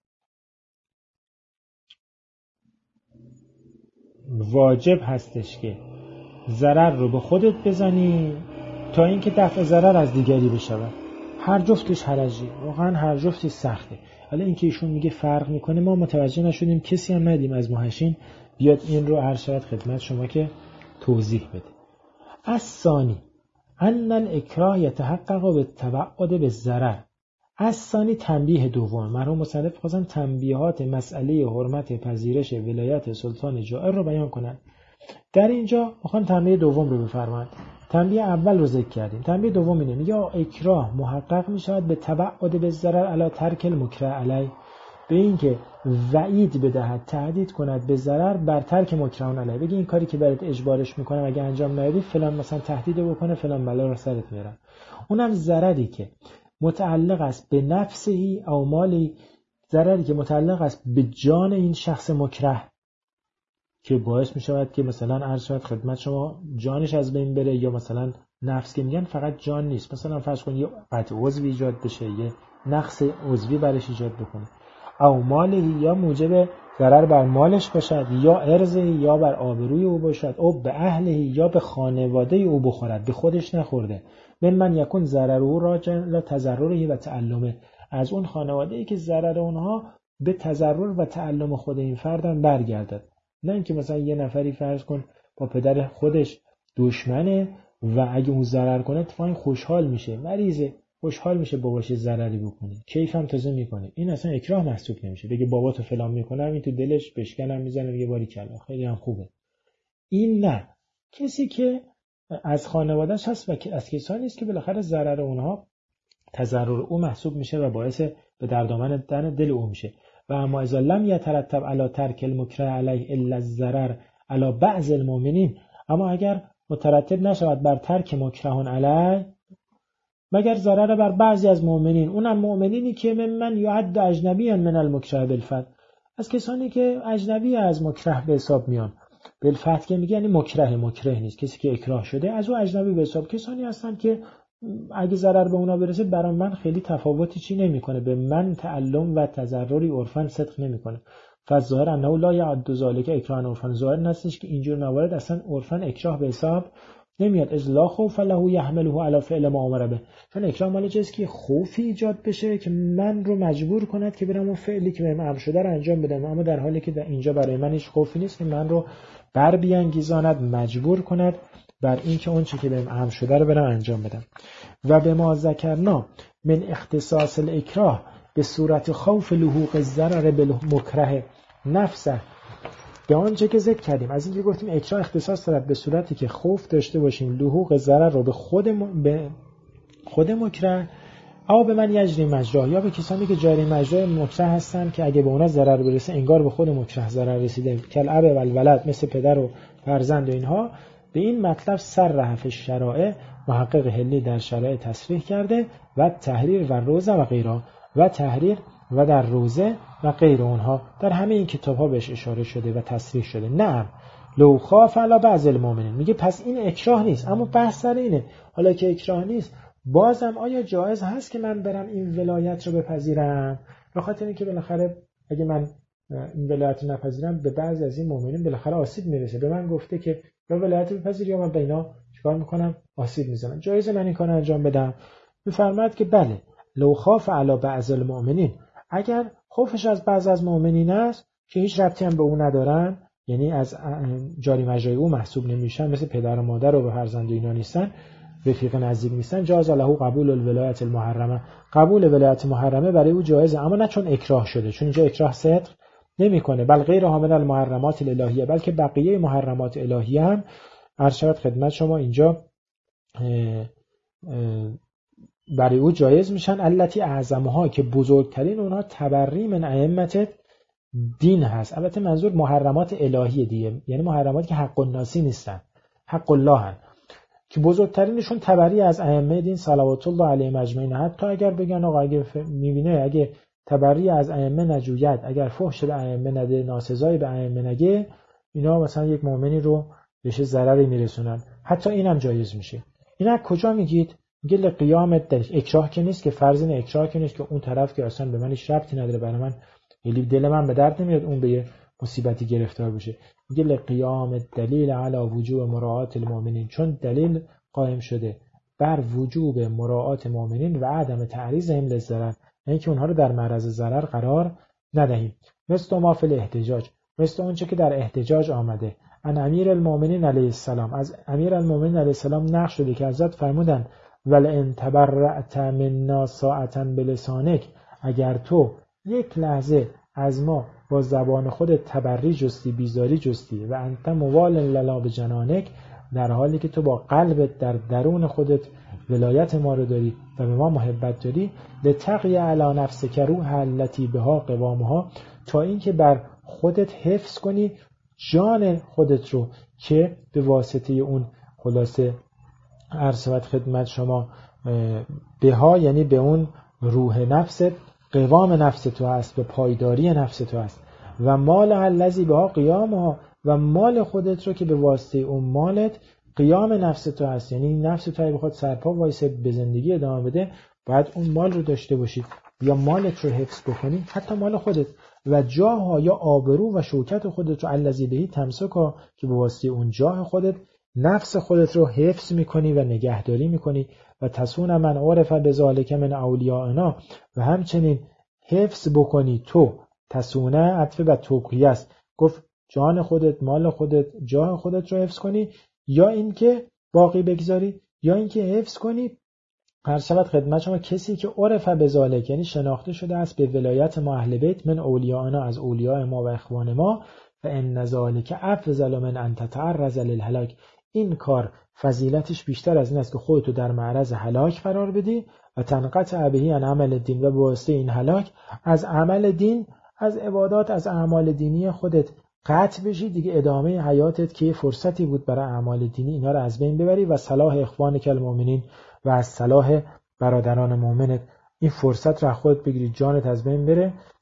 واجب هستش که ضرر رو به خودت بزنی تا اینکه دفع ضرر از دیگری بشود. هر جفتش حرجی، واقعا هر جفتش سخته. حالا اینکه ایشون میگه فرق میکنه ما متوجه نشدیم، کسی هم ندیم از محشین بیاد این رو هر شاید خدمت شما که توضیح بده. از ثانی ان الاکراه یتحقق بالتبعد بالضرر. از ثانی تنبیه دوم، مرحوم مصنف خواستن تنبیهات مسئله حرمت پذیرش ولایت سلطان جائر رو بیان کنن. در اینجا میخوان تنبیه دوم رو بفرمایند. تنبیه اول رو ذکر کردیم، تنبیه دوم اینه، میگه اکراه محقق میشود به تبعد بالضرر علی ترک المکره علی، به این که وعید بدهد تهدید کند به ضرر بر ترک مکرهون علی، بگی این کاری که برات اجبارش میکنم اگه انجام ندی فلان مثلا تهدید بکنه فلان بلا رو سرت میارم. اونم ضرری که متعلق است به نفسه او مالی، ضرری که متعلق است به جان این شخص مکره که باعث می شود که مثلا عرض شود خدمت شما جانش از بین بره، یا مثلا نفس که میگن فقط جان نیست، مثلا فرض کن یه قطع عضوی ایجاد بشه، یه نقص عضوی برش ایجاد بکنه، او مالی یا موجب ضرر بر مالش باشد، یا ارزه یا بر آبروی او باشد، او به اهله یا به خانواده او بخورد، به خودش نخورده، من من یکون ضرر او راجع لا تضرره و تعلمه، از اون خانواده ای که ضرر اونها به تضرر و تعلم خود این فردن برگردد. نه اینکه مثلا یه نفری فرض کن با پدر خودش دشمنه و اگه اون ضرر کنه اتفاقا خوشحال میشه، مریضه خوشحال میشه باباش ضرری بکنه، کیف هم تازه میکنه، این اصلا اکراه محسوب نمیشه. بگه بابا تو فلان میکنه همین تو دلش بشکنم میزنه میگه باری کلا خیلی هم خوبه. این نه، کسی که از خانواده‌اش هست و از کسانی است که بالاخره ضرر اونها تضرر او محسوب میشه و باعث به دردآمد دل او میشه. و اما اذا لم یترتب علی ترک المکره علیه الا الضرر علی بعض المؤمنین، اما اگر مترتب نشود بر ترک مکرهون علیه مگر ضرر بر بعضی از مؤمنین، اونم مؤمنینی که من من یعد اجنبیان من المکره بالفعل، از کسانی که اجنبی از مکره به حساب میان، بالفتح که میگه یعنی مکره مکره نیست، کسی که اکراه شده از او اجنبی به حساب. کسانی هستن که اگه ضرر به اونا برسه برای من خیلی تفاوتی چی نمیکنه، به من تعلم و تضرری عرفاً صدق نمیکنه. فظاهر انه لا یعد ذلک اکراه عرفاً، ظاهر نیستش که اینجور موارد اصلا عرفاً اکراه به حساب نمیاد. از لا خوف له یحمله علی فعل ما امر به، چون اکراه مال چیزی که خوفی ایجاد بشه که من رو مجبور کند که برم اون فعلی که بهم امر شده رو انجام بدم، اما در حالی که در اینجا برای من هیچ خوفی نیست که من رو بر بیانگیزاند، مجبور کند بر این که اون چیزی که بهم امر شده رو برم انجام بدم. و به ما ذکرنا من اختصاص الاکراه به صورت خوف لحوق الضرر بالمکره نفسه، به آنچه که ذکر کردیم از اینکه گفتیم اکراه اختصاص دارد به صورتی که خوف داشته باشیم لحوق ضرر رو به خود م... به خود مکره، او به من یجری مجرا، یا به کسانی که جاری مجرای مکره هستن که اگه به اونا ضرر برسه انگار به خود مکره ضرر رسیده، کل اب و الولد، مثل پدر و فرزند و اینها. به این مطلب صرح فی الشرائع، محقق حلی در شرایع تصریح کرده، و تحریر و روزه و غیره، و تحریر و در روزه و غیر اونها در همه این کتاب ها بهش اشاره شده و تصریح شده. نه لو خاف علی بعض المؤمنین، میگه پس این اکراه نیست، اما بحث سر اینه حالا که اکراه نیست بازم آیا جایز هست که من برم این ولایت رو بپذیرم؟ به خاطر اینکه بالاخره اگه من این ولایت رو نپذیرم به بعضی از این مؤمنین بالاخره آسیب میرسه. به من گفته که یا ولایت بپذیر یا من به اینا چیکار میکنم؟ آسیب میزنم. جایزه من این کارو انجام بدم؟ میفرماید که بله، لو خاف علی بعض المؤمنین، اگر خوفش از بعض از مؤمنین است که هیچ ربطی هم به اون ندارن، یعنی از جاری مجرای او محسوب نمیشن، مثل پدر و مادر و پسرند و اینا نیستن، رفیق نزدیک نیستن، جاز له قبول الولایت المحرمه، قبول ولایت محرمه برای او جایزه، اما نه چون اکراه شده، چون اینجا اکراه صدق نمیکنه. بل غیر حامل المحرمات الالهیه، بلکه بقیه محرمات الهیه هم عرض شود خدمت شما اینجا اه اه برای او جایز میشن. التی اعظمها، که بزرگترین اونها تبری من ائمه دین هست. البته منظور محرمات الهیه دیگه، یعنی محرماتی که حق الناسی نیستن، حق الله هن، که بزرگترینشون تبری از ائمه دین صلوات الله علیهم اجمعین. حتی اگر بگن آقا اگه میبینه اگه تبری از ائمه نجوید، اگر فحش به ائمه نده، ناسزای به ائمه نگه، اینا مثلا یک مؤمنی رو بهش ضرری میرسونن، حتی اینم جایز میشه. اینا کجا میگید؟ میگه لقیام دلیل. اکراه که نیست، که فرض این اکراه که نیست که اون طرف که اصلا به من هیچ ربطی نداره، برای من یعنی دل من به درد نمیاد اون به یه مصیبتی گرفتار بشه. میگه لقیام دلیل علی وجوب مراعات المؤمنین، چون دلیل قائم شده بر وجوب مراعات مؤمنین و عدم تعریضهم للضرر، یعنی که اونها رو در معرض ضرر قرار ندهیم. مثل ما فی الاحتجاج، مثل اون چه که در احتجاج آمده. ان امیر المؤمنین علیه السلام، از امیر المؤمنین علیه السلام نقل شده که حضرت فرمودن ولئن تبرأت منا ساعة بلسانک، اگر تو یک لحظه از ما با زبان خودت تبری جستی، بیزاری جستی، و انت موال لنا بجنانک، در حالی که تو با قلبت در درون خودت ولایت ما رو داری و به ما محبت داری، لتقی علی نفسک روح التی بها قوامها، تا اینکه بر خودت حفظ کنی جان خودت رو که به واسطه اون خلاصه عرض خدمت شما بها، یعنی به اون روح نفست، قوام نفس تو هست، به پایداری نفس تو هست. و مال الذی بها قیامها، و مال خودت رو که به واسطه اون مالت قیام نفس تو هست، یعنی نفس تو اگه بخواد سرپا وایسه به زندگی ادامه بده باید اون مال رو داشته باشی یا مالت رو حفظ بکنی، حتی مال خودت. و جاه یا آبرو و شوکت خودت رو الذی بهی تمسکا، که به واسطه اون جاه خودت نفس خودت رو حفظ میکنی و نگهداری میکنی. و تسون من عرف بذالک من اولیاءنا، و همچنین حفظ بکنی تو، تسونه عطف به توقیه است، گفت جان خودت، مال خودت، جاه خودت رو حفظ کنی، یا اینکه باقی بگذاری، یا اینکه حفظ کنی هر شبت خدمت شما کسی که عرف بذالک، یعنی شناخته شده است به ولایت ما اهل بیت، من اولیاءنا، از اولیاء ما و اخوان ما، و ان ذالک افضل من ان تتعرض للهلاک، این کار فضیلتش بیشتر از این است که خودتو در معرض هلاک قرار بدی و تنقطع بهی عن عمل دین، و به واسطه این هلاک از عمل دین، از عبادات، از اعمال دینی خودت قطع بشی، دیگه ادامه حیاتت که فرصتی بود برای اعمال دینی اینا رو از بین ببری، و صلاح اخوانک المؤمنین، و از صلاح برادران مؤمنت این فرصت رو خودت بگیری، جانت از بین بره،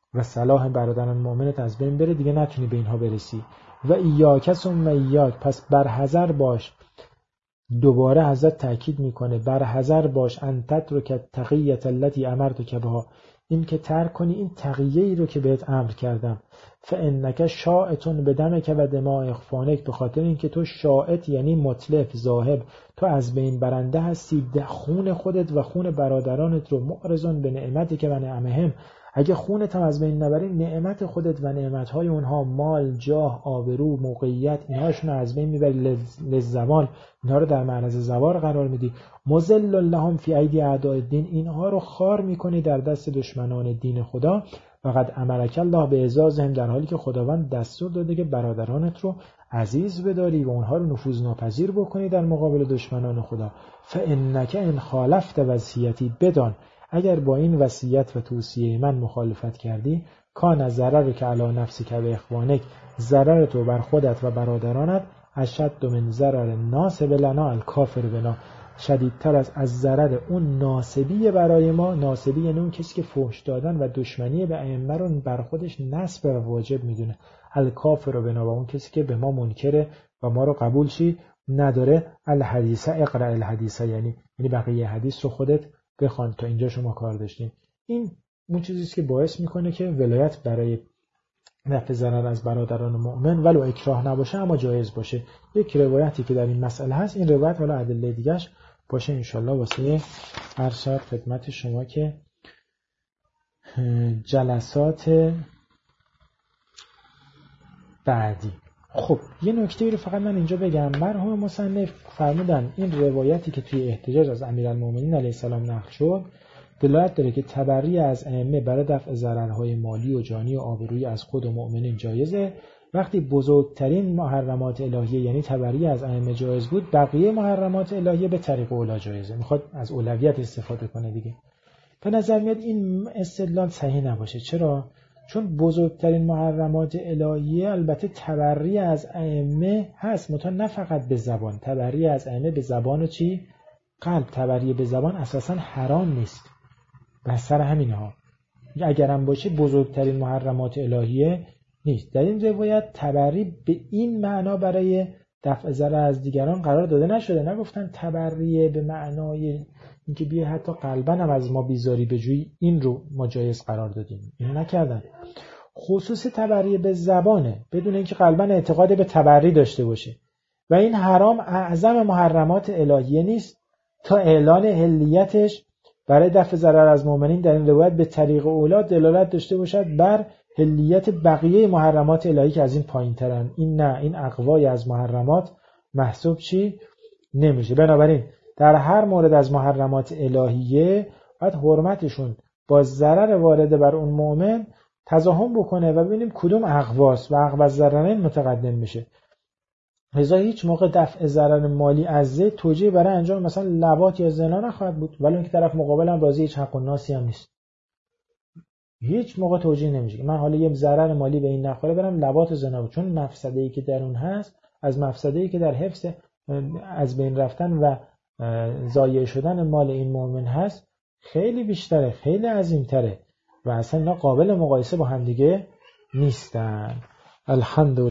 و صلاح برادران مؤمنت از بین بره، دیگه نتونی به اینها برسی. و ایاک ثم ایاک، پس برحذر باش. دوباره حضرت تأکید میکنه برحذر باش ان تترک التقیة التي امرتک بها، این که ترک کنی این تقیه ای رو که بهت امر کردم. فانک شائط بدمک و دماء اخوانک، به خاطر اینکه تو شائط یعنی متلف ذاهب، تو از بین برنده هستی خون خودت و خون برادرانت رو، معرضون به نعمتک و نعمهم، اگه خونت هم از بین نبری نعمت خودت و نعمتهای اونها، مال، جاه، آبرو، موقعیت، اینهاشون از بین میبری، لزوال، اینها رو در معرض زوال قرار میدی. مذل لهم فی ایدی اعداء الدین، اینها رو خار میکنی در دست دشمنان دین خدا. فقد امرک الله به اعزازهم، در حالی که خداوند دستور داده که برادرانت رو عزیز بداری و اونها رو نفوذ ناپذیر بکنی در مقابل دشمنان خدا. فانک ان خالفت وصیتی، بدان اگر با این وصیت و توصیه من مخالفت کردی، کان ضرر که علی نفسک و اخوانک، ضرر تو بر خودت و برادرانت، اشد من ضرر ناصب لنا الکافر بنا، شدیدتر از از ضرر اون ناصبی برای ما. ناصبی یعنی اون کسی که فحش دادن و دشمنی به ائمه رو بر خودش نسب و واجب میدونه. الکافر بنا، و اون کسی که به ما منکره و ما رو قبول شی نداره. الحدیث اقرا الحدیث، یعنی یعنی بقیه حدیث رو خودت بخوان. تا اینجا شما کار داشتین. این اون چیزیست که باعث میکنه که ولایت برای دفع ضرر از برادران مؤمن ولو اکراه نباشه اما جایز باشه. یک روایتی که در این مسئله هست، این روایت والا ادله دیگه‌اش باشه انشالله واسه هر شب خدمت شما که جلسات بعدی. خب یه نکته رو فقط من اینجا بگم. مرحوم مصنف فرمودن این روایتی که توی احتجاج از امیرالمومنین علیه السلام نقل شد دلالت داره که تبری از ائمه برای دفع ضررهای مالی و جانی و آبرویی از خود و مؤمنین جایزه. وقتی بزرگترین محرمات الهیه یعنی تبری از ائمه جایز بود، بقیه محرمات الهیه به طریق اولا جایزه. میخواد از اولویت استفاده کنه دیگه. به نظر میاد این استدلال صحیح نباشه. چرا؟ چون بزرگترین محرمات الهیه البته تبری از ائمه هست، متا نه فقط به زبان. تبری از ائمه به زبان و چی؟ قلب. تبری به زبان اساسا حرام نیست. بس سر همین ها اگرم باشه بزرگترین محرمات الهیه نیست. در این روایت تبری به این معنا برای دفع ضرر از دیگران قرار داده نشده. نگفتن تبری به معنای اینکه بیا حتی قلبا هم از ما بیزاری بجویی، این رو ما جایز قرار دادیم. این نکردن. خصوص تبری به زبانه، بدون اینکه قلبا اعتقاد به تبری داشته باشه. و این حرام اعظم محرمات الهیه نیست تا اعلان حلیتش برای دفع ضرر از مؤمنین در این روایت به طریق اولا دلالت داشته باشد بر حلیت بقیه محرمات الهی که از این پایین ترن. این نه، این اقوای از محرمات محسوب چی نمیشه. بنابراین در هر مورد از محرمات الهیه باید حرمتشون با ضرر وارده بر اون مؤمن تزاحم بکنه و ببینیم کدوم اقواست و اقوا ضررین متقدم میشه. لذا هیچ موقع دفع ضرر مالی از زید توجیه برای انجام مثلا لواط یا زنا نخواهد بود، ولی اینکه طرف مقابل هم راضی، هیچ حق و ناسی هم نیست. هیچ موقع توجیه نمیشه من حالا یه ضرر مالی به این نخوره برم لواط و زنا بود، چون مفسده‌ای که در اون هست از مفسده‌ای که در حفظ از بین رفتن و ضایع شدن مال این مؤمن هست خیلی بیشتره، خیلی عظیم‌تره و اصلا اینا قابل مقایسه با هم دیگه نیستن. الحمدلله.